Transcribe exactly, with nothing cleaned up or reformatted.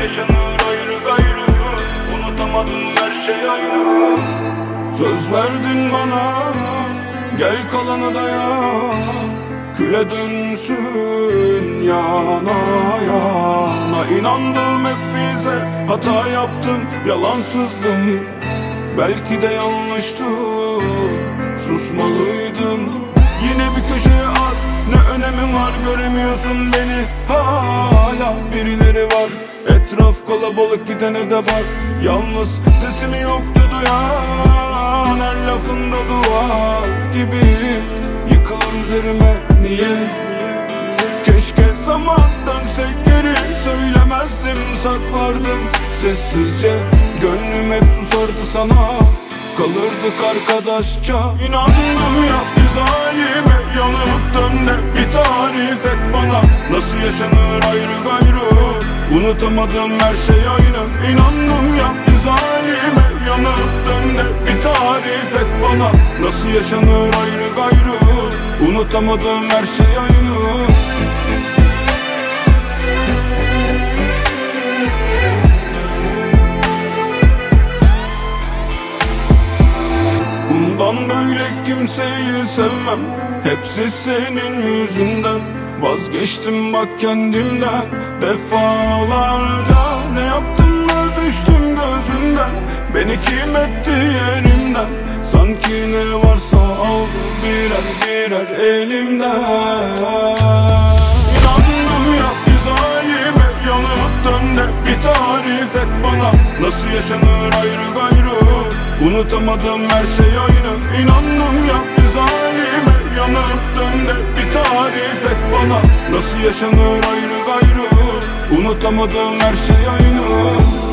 yaşanır ayrı gayrı, unutamadım her şey aynı. Söz verdin bana, gel kalanı da ya, küle dönsün yana yana. İnandım hep bize, hata yaptım, yalansızdım. Belki de yanlıştı, susmalıydım. Yine bir köşeye at, ne önemi var, göremiyorsun beni. Hala birileri var, etraf kalabalık, gidene de bak. Yalnız sesimi yoktu duyan, her lafında duvar gibi yıkılır üzerime. Niye? Keşke zaman dönsek geri, söylemezdim, saklardım sessizce. Gönlüm hep susardı sana, kalırdık arkadaşça. İnandım ya biz halime, yanıp dön de bir tarif et bana. Nasıl yaşanır ayrı gayrı, unutamadım her şey aynı. İnandım ya biz halime, yanıp dön de bir tarif et bana. Nasıl yaşanır ayrı gayrı, unutamadım her şey aynı. Bundan böyle kimseyi sevmem, hepsi senin yüzünden. Vazgeçtim bak kendimden, defalarca ne yaptım da düştüm gözünden. Beni kim etti yerimden, sanki ne varsa aldı birer birer elimden. İnandım ya biz halime, yanıp dön de bir tarif et bana. Nasıl yaşanır ayrı gayrı, unutamadım her şey aynı. İnandım ya biz halime, yanıp dön de bir tarif et bana. Nasıl yaşanır ayrı gayrı, unutamadım her şey aynı.